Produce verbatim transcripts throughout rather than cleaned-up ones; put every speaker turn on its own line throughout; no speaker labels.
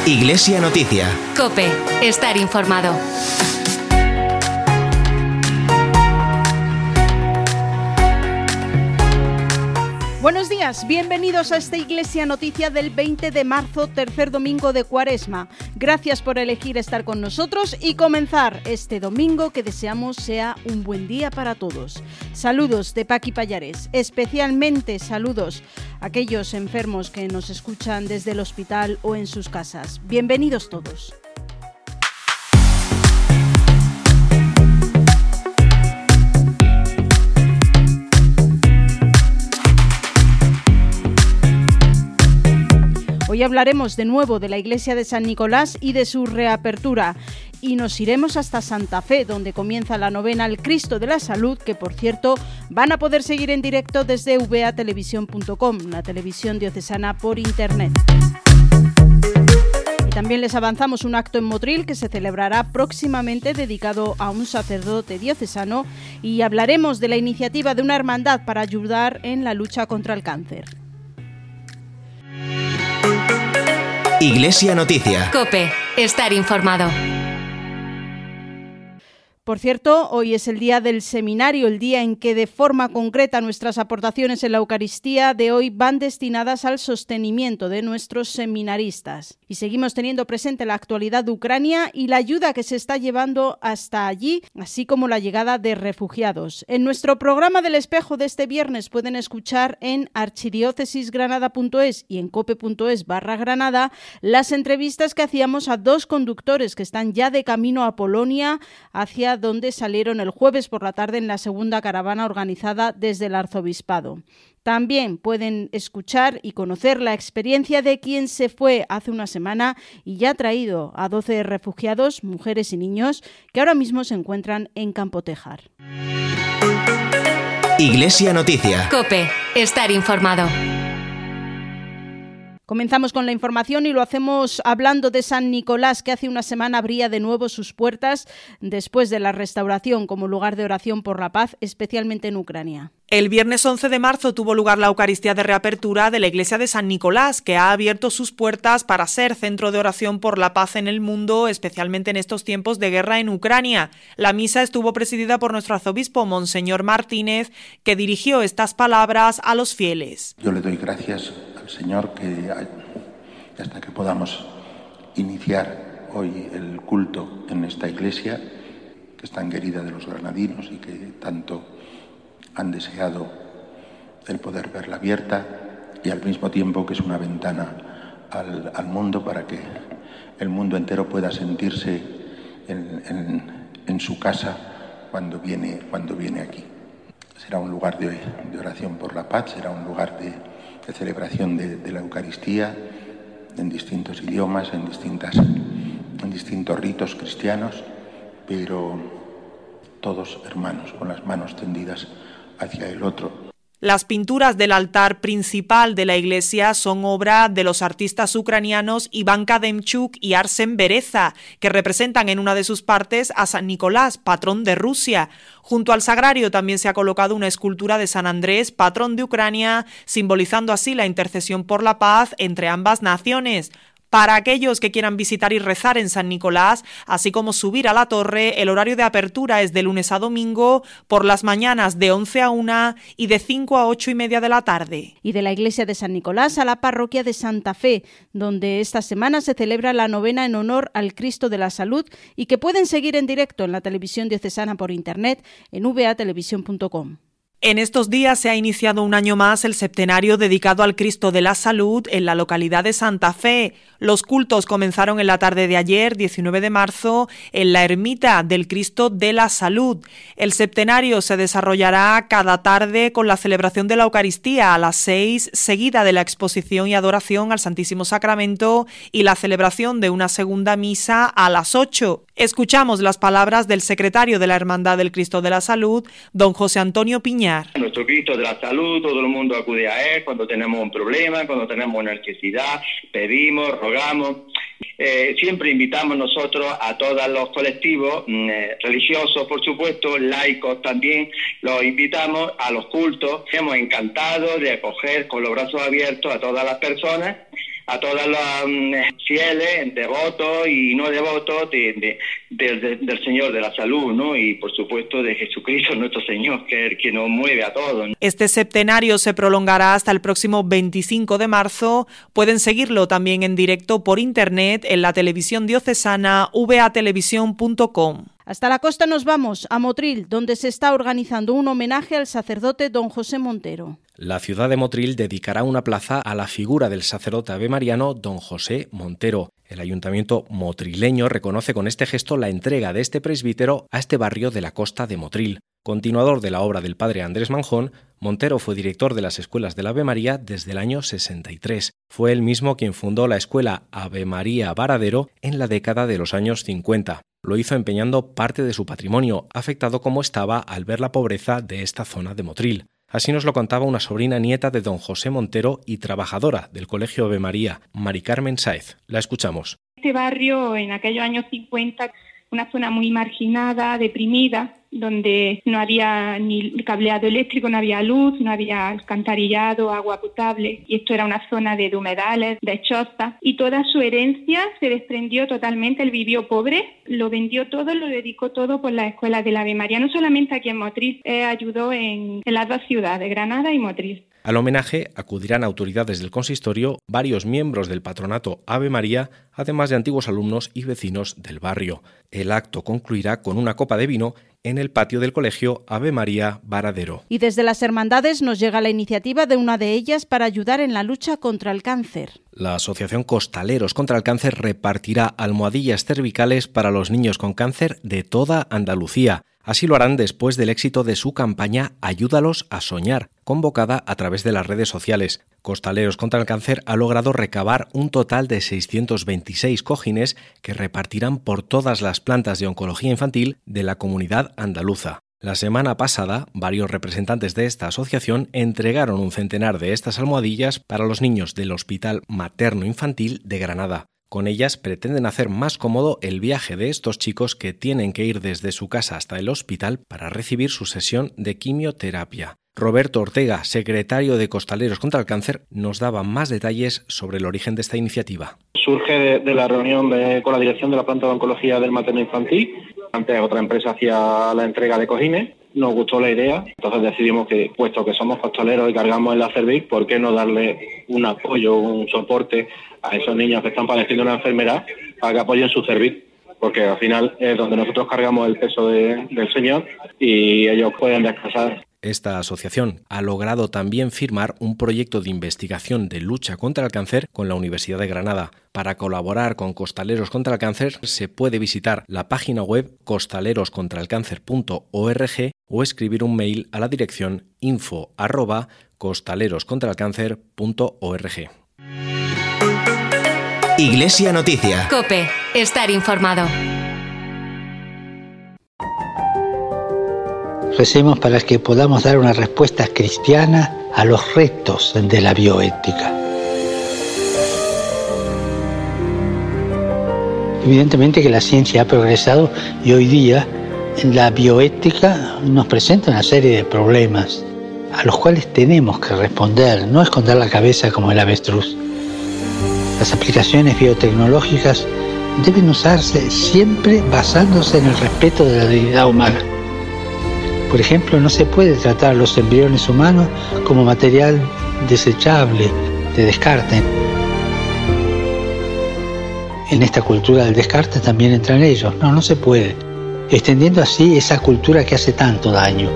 Iglesia Noticia.
COPE. Estar informado.
Buenos días, bienvenidos a esta Iglesia Noticia del veinte de marzo, tercer domingo de Cuaresma. Gracias por elegir estar con nosotros y comenzar este domingo que deseamos sea un buen día para todos. Saludos de Paqui Pallares, especialmente saludos a aquellos enfermos que nos escuchan desde el hospital o en sus casas. Bienvenidos todos. Hoy hablaremos de nuevo de la iglesia de San Nicolás y de su reapertura. Y nos iremos hasta Santa Fe, donde comienza la novena al Cristo de la Salud, que por cierto van a poder seguir en directo desde v a televisión punto com, una televisión diocesana por internet. Y también les avanzamos un acto en Motril que se celebrará próximamente dedicado a un sacerdote diocesano y hablaremos de la iniciativa de una hermandad para ayudar en la lucha contra el cáncer.
Iglesia Noticia.
COPE. Estar informado.
Por cierto, hoy es el día del seminario, el día en que de forma concreta nuestras aportaciones en la Eucaristía de hoy van destinadas al sostenimiento de nuestros seminaristas. Y seguimos teniendo presente la actualidad de Ucrania y la ayuda que se está llevando hasta allí, así como la llegada de refugiados. En nuestro programa del espejo de este viernes pueden escuchar en archidiócesisgranada punto es y en cope punto es barra Granada las entrevistas que hacíamos a dos conductores que están ya de camino a Polonia, hacia donde salieron el jueves por la tarde en la segunda caravana organizada desde el arzobispado. También pueden escuchar y conocer la experiencia de quien se fue hace una semana y ya ha traído a doce refugiados, mujeres y niños, que ahora mismo se encuentran en Campotejar.
Iglesia Noticia.
COPE. Estar informado.
Comenzamos con la información y lo hacemos hablando de San Nicolás, que hace una semana abría de nuevo sus puertas después de la restauración como lugar de oración por la paz, especialmente en Ucrania.
El viernes once de marzo tuvo lugar la Eucaristía de reapertura de la iglesia de San Nicolás, que ha abierto sus puertas para ser centro de oración por la paz en el mundo, especialmente en estos tiempos de guerra en Ucrania. La misa estuvo presidida por nuestro arzobispo, Monseñor Martínez, que dirigió estas palabras a los fieles.
Yo le doy gracias al Señor que hasta que podamos iniciar hoy el culto en esta iglesia, que es tan querida de los granadinos y que tanto han deseado el poder verla abierta, y al mismo tiempo que es una ventana al, al mundo para que el mundo entero pueda sentirse en, en, en su casa cuando viene, cuando viene aquí. Será un lugar de, de oración por la paz, será un lugar de, de celebración de, de la Eucaristía en distintos idiomas, en, distintas, en distintos ritos cristianos, pero todos hermanos, con las manos tendidas hacia el otro.
Las pinturas del altar principal de la iglesia son obra de los artistas ucranianos Iván Kademchuk y Arsen Bereza, que representan en una de sus partes a San Nicolás, patrón de Rusia. Junto al sagrario también se ha colocado una escultura de San Andrés, patrón de Ucrania, simbolizando así la intercesión por la paz entre ambas naciones. Para aquellos que quieran visitar y rezar en San Nicolás, así como subir a la torre, el horario de apertura es de lunes a domingo, por las mañanas de once a una y de cinco a ocho y media de la tarde.
Y de la iglesia de San Nicolás a la parroquia de Santa Fe, donde esta semana se celebra la novena en honor al Cristo de la Salud y que pueden seguir en directo en la televisión diocesana por internet en v a televisión punto com.
En estos días se ha iniciado un año más el septenario dedicado al Cristo de la Salud en la localidad de Santa Fe. Los cultos comenzaron en la tarde de ayer, diecinueve de marzo, en la ermita del Cristo de la Salud. El septenario se desarrollará cada tarde con la celebración de la Eucaristía a las seis, seguida de la exposición y adoración al Santísimo Sacramento y la celebración de una segunda misa a las ocho. Escuchamos las palabras del secretario de la Hermandad del Cristo de la Salud, don José Antonio Piñar.
Nuestro Cristo de la Salud, todo el mundo acude a Él cuando tenemos un problema, cuando tenemos una necesidad, pedimos, rogamos. Eh, siempre invitamos nosotros a todos los colectivos eh, religiosos, por supuesto, laicos también, los invitamos a los cultos. Hemos encantado de acoger con los brazos abiertos a todas las personas, a todos los um, fieles, devotos y no devotos de, de, de, de, del Señor de la Salud, ¿no? Y por supuesto de Jesucristo nuestro Señor, que es el que nos mueve a todos, ¿no?
Este septenario se prolongará hasta el próximo veinticinco de marzo. Pueden seguirlo también en directo por internet en la televisión diocesana v a televisión punto com.
Hasta la costa nos vamos, a Motril, donde se está organizando un homenaje al sacerdote don José Montero.
La ciudad de Motril dedicará una plaza a la figura del sacerdote avemariano don José Montero. El ayuntamiento motrileño reconoce con este gesto la entrega de este presbítero a este barrio de la costa de Motril. Continuador de la obra del padre Andrés Manjón, Montero fue director de las escuelas de la Ave María desde el año sesenta y tres. Fue él mismo quien fundó la escuela Ave María Varadero en la década de los años cincuenta. Lo hizo empeñando parte de su patrimonio, afectado como estaba al ver la pobreza de esta zona de Motril. Así nos lo contaba una sobrina nieta de don José Montero y trabajadora del Colegio Ave María, Mari Carmen Sáez. La escuchamos.
Este barrio, en aquellos años cincuenta, una zona muy marginada, deprimida, donde no había ni cableado eléctrico, no había luz, no había alcantarillado, agua potable, y esto era una zona de humedales, de chozas, y toda su herencia se desprendió totalmente. Él vivió pobre, lo vendió todo, lo dedicó todo por la escuela de la Ave María, no solamente aquí en Motril, eh, ayudó en, en las dos ciudades, Granada y Motril.
Al homenaje acudirán autoridades del consistorio, varios miembros del patronato Ave María, además de antiguos alumnos y vecinos del barrio. El acto concluirá con una copa de vino en el patio del colegio Ave María Varadero.
Y desde las hermandades nos llega la iniciativa de una de ellas para ayudar en la lucha contra el cáncer.
La Asociación Costaleros contra el Cáncer repartirá almohadillas cervicales para los niños con cáncer de toda Andalucía. Así lo harán después del éxito de su campaña Ayúdalos a soñar, convocada a través de las redes sociales. Costaleros contra el Cáncer ha logrado recabar un total de seiscientos veintiséis cojines que repartirán por todas las plantas de oncología infantil de la comunidad andaluza. La semana pasada, varios representantes de esta asociación entregaron un centenar de estas almohadillas para los niños del Hospital Materno Infantil de Granada. Con ellas pretenden hacer más cómodo el viaje de estos chicos que tienen que ir desde su casa hasta el hospital para recibir su sesión de quimioterapia. Roberto Ortega, secretario de Costaleros contra el Cáncer, nos daba más detalles sobre el origen de esta iniciativa.
Surge de, de la reunión de, con la dirección de la planta de oncología del materno infantil. Antes otra empresa hacía la entrega de cojines. Nos gustó la idea, entonces decidimos que, puesto que somos costaleros y cargamos en la cerviz, ¿por qué no darle un apoyo, un soporte a esos niños que están padeciendo una enfermedad para que apoyen su cerviz? Porque al final es donde nosotros cargamos el peso de, del Señor y ellos pueden descansar.
Esta asociación ha logrado también firmar un proyecto de investigación de lucha contra el cáncer con la Universidad de Granada. Para colaborar con Costaleros contra el Cáncer se puede visitar la página web costaleros contra el cáncer punto org o escribir un mail a la dirección info arroba costaleros contra el cáncer punto org.
Iglesia Noticia.
COPE. Estar informado.
Recemos para que podamos dar una respuesta cristiana a los retos de la bioética. Evidentemente que la ciencia ha progresado y hoy día la bioética nos presenta una serie de problemas a los cuales tenemos que responder, no esconder la cabeza como el avestruz. Las aplicaciones biotecnológicas deben usarse siempre basándose en el respeto de la dignidad humana. Por ejemplo, no se puede tratar a los embriones humanos como material desechable, de descarte. En esta cultura del descarte también entran ellos. No, no se puede. Extendiendo así esa cultura que hace tanto daño.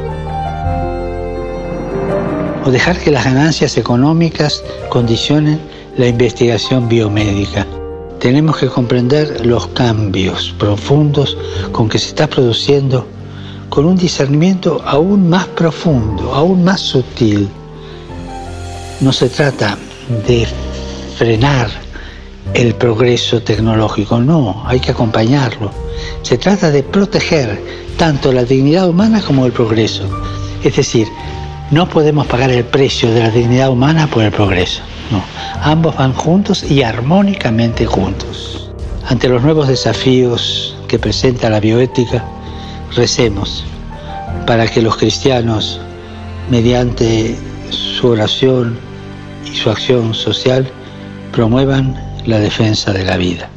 O dejar que las ganancias económicas condicionen la investigación biomédica. Tenemos que comprender los cambios profundos con que se está produciendo con un discernimiento aún más profundo, aún más sutil. No se trata de frenar el progreso tecnológico, no, hay que acompañarlo. Se trata de proteger tanto la dignidad humana como el progreso. Es decir, no podemos pagar el precio de la dignidad humana por el progreso, no. Ambos van juntos y armónicamente juntos. Ante los nuevos desafíos que presenta la bioética, recemos para que los cristianos, mediante su oración y su acción social, promuevan la defensa de la vida.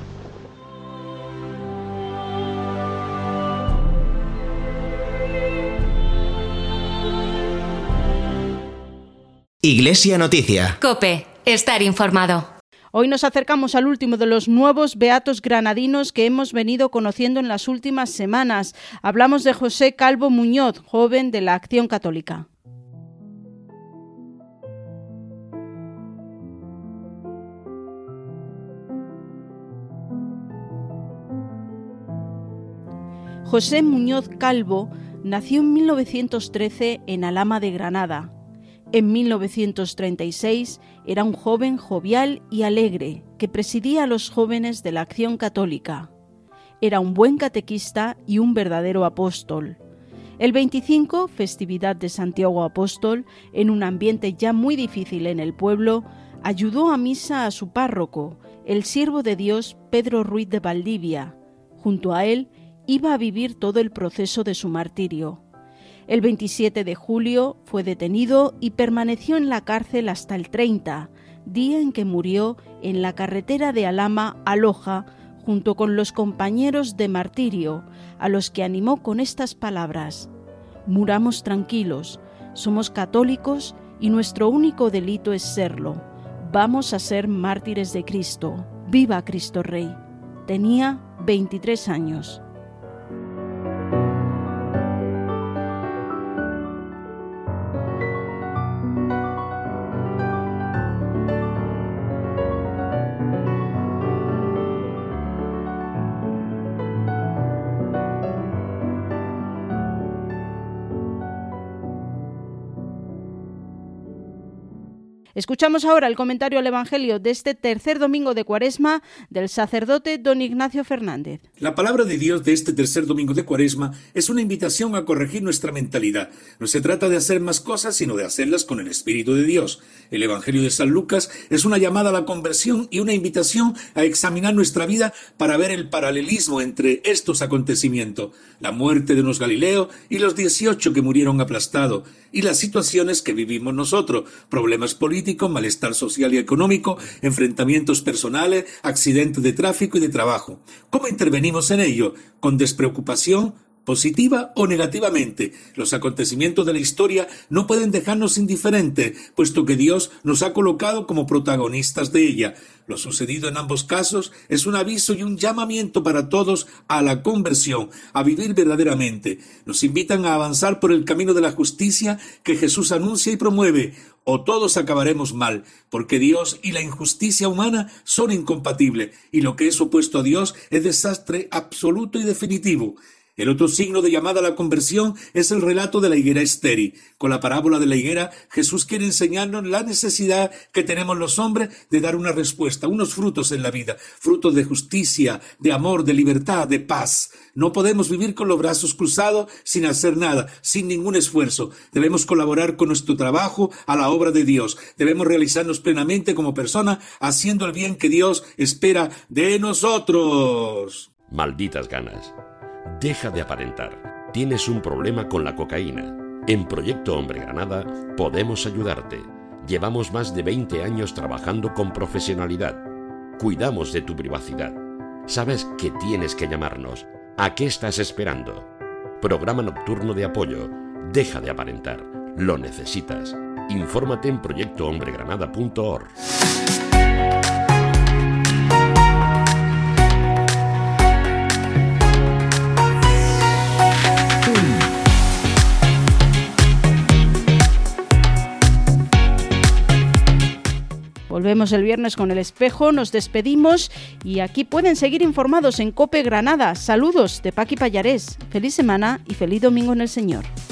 Iglesia Noticia.
COPE. Estar informado.
Hoy nos acercamos al último de los nuevos beatos granadinos que hemos venido conociendo en las últimas semanas. Hablamos de José Calvo Muñoz, joven de la Acción Católica. José Muñoz Calvo nació en mil novecientos trece en Alhama de Granada. En mil novecientos treinta y seis era un joven jovial y alegre que presidía a los jóvenes de la Acción Católica. Era un buen catequista y un verdadero apóstol. El veinticinco, festividad de Santiago Apóstol, en un ambiente ya muy difícil en el pueblo, ayudó a misa a su párroco, el siervo de Dios Pedro Ruiz de Valdivia. Junto a él iba a vivir todo el proceso de su martirio. El veintisiete de julio fue detenido y permaneció en la cárcel hasta el treinta, día en que murió en la carretera de Alhama a Loja, junto con los compañeros de martirio, a los que animó con estas palabras: «Muramos tranquilos, somos católicos y nuestro único delito es serlo. Vamos a ser mártires de Cristo. ¡Viva Cristo Rey!». Tenía veintitrés años. Escuchamos ahora el comentario al Evangelio de este tercer domingo de Cuaresma del sacerdote don Ignacio Fernández.
La palabra de Dios de este tercer domingo de Cuaresma es una invitación a corregir nuestra mentalidad. No se trata de hacer más cosas, sino de hacerlas con el Espíritu de Dios. El Evangelio de San Lucas es una llamada a la conversión y una invitación a examinar nuestra vida para ver el paralelismo entre estos acontecimientos: la muerte de unos galileos y los dieciocho que murieron aplastados, y las situaciones que vivimos nosotros: problemas políticos, malestar social y económico, enfrentamientos personales, accidentes de tráfico y de trabajo. ¿Cómo intervenimos en ello? ¿Con despreocupación? ¿Positiva o negativamente? Los acontecimientos de la historia no pueden dejarnos indiferentes, puesto que Dios nos ha colocado como protagonistas de ella. Lo sucedido en ambos casos es un aviso y un llamamiento para todos a la conversión, a vivir verdaderamente. Nos invitan a avanzar por el camino de la justicia que Jesús anuncia y promueve, o todos acabaremos mal, porque Dios y la injusticia humana son incompatibles, y lo que es opuesto a Dios es desastre absoluto y definitivo. El otro signo de llamada a la conversión es el relato de la higuera estéril. Con la parábola de la higuera, Jesús quiere enseñarnos la necesidad que tenemos los hombres de dar una respuesta, unos frutos en la vida, frutos de justicia, de amor, de libertad, de paz. No podemos vivir con los brazos cruzados sin hacer nada, sin ningún esfuerzo. Debemos colaborar con nuestro trabajo a la obra de Dios. Debemos realizarnos plenamente como personas, haciendo el bien que Dios espera de nosotros.
Malditas ganas. Deja de aparentar. Tienes un problema con la cocaína. En Proyecto Hombre Granada podemos ayudarte. Llevamos más de veinte años trabajando con profesionalidad. Cuidamos de tu privacidad. Sabes que tienes que llamarnos. ¿A qué estás esperando? Programa nocturno de apoyo. Deja de aparentar. Lo necesitas. Infórmate en proyecto hombre granada punto org.
Volvemos el viernes con El Espejo, nos despedimos y aquí pueden seguir informados en COPE Granada. Saludos de Paqui Pallarés. Feliz semana y feliz domingo en el Señor.